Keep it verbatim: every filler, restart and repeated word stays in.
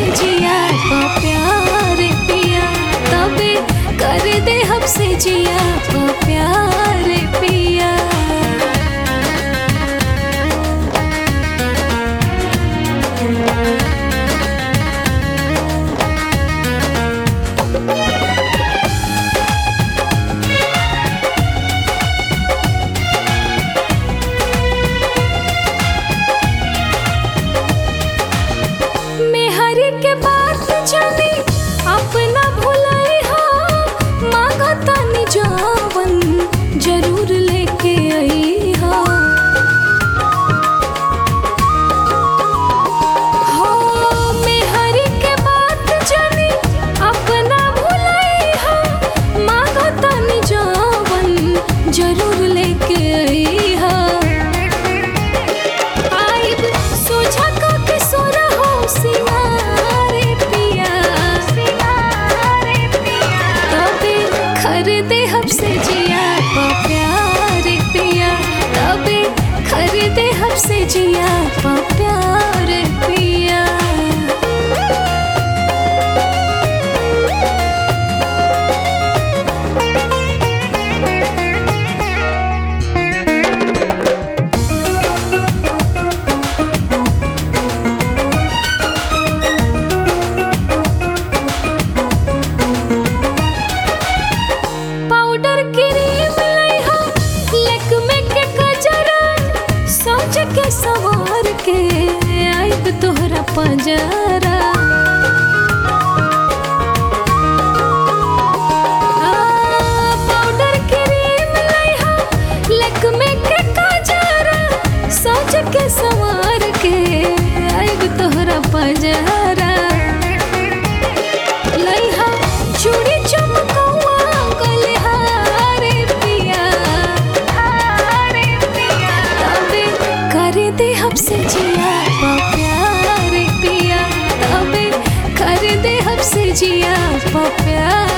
जिया पा प्यार पिया, तबे कर दे हमसे जिया पा प्यार पिया। मेहरी के बात जानी अपना भुलाई हा, मांगा तानी जावन जरूर लेके आई हा। हो मेहरी के बात जानी अपना भुलाई हा, मांगा तानी जावन जरूर लेके आई हा। आइब सोझा का के सोरा हो सिंगारे पिया, सिंगारे पिया, तबे खरीदे हमसे जिया पा प्यार पिया, तबे खरीदे हमसे जिया पा प्यार पिया। पाउडर क्रीम लइहा लैक्मे के कजरा, सोच के सवार के आइब तोहरा पंजरा। आ, पाउडर क्रीम लइहा लैक्मे के कजरा, सोच के सवार के आइब तोहरा पंजरा। लइहा चूड़ी चमकौआ गलिहारे पिया, हारे पिया, तबे कर दे हमसे जिया पा प्यार पिया, तबे कर दे हमसे जिया पा प्यार।